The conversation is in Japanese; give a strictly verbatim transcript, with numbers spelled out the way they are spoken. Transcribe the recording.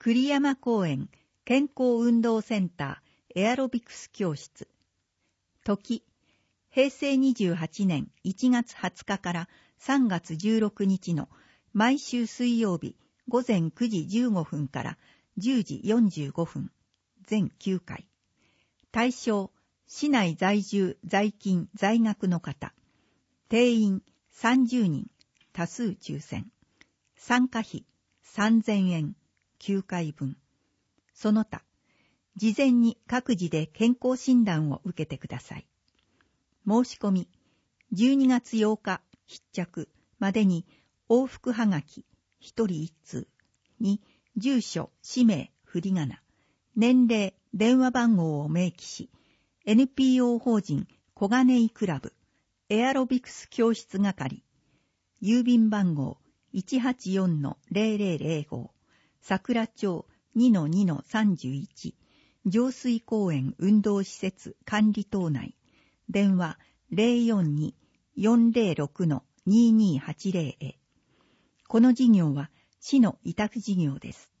栗山公園健康運動センターエアロビクス教室。時、へいせいにじゅうはちねんいちがつはつかからさんがつじゅうろくにちの毎週水曜日ごぜんくじじゅうごふんからじゅうじよんじゅうごふん、全きゅうかい。対象、市内在住、在勤、在学の方。定員さんじゅうにん、多数抽選。参加費さんぜんえん、きゅうかいぶん。その他、事前に各自で健康診断を受けてください。申し込み、じゅうにがつようか必着までに往復はがきひとりいっつうに住所、氏名、振り仮名、年齢、電話番号を明記し、エヌピーオー 法人小金井クラブエアロビクス教室係、郵便番号 いちはちよんのぜろぜろぜろご 桜町 にのにのさんじゅういち 上水公園運動施設管理棟内、電話 ぜろよんに よんぜろろくのににはちぜろ へ。この事業は市の委託事業です。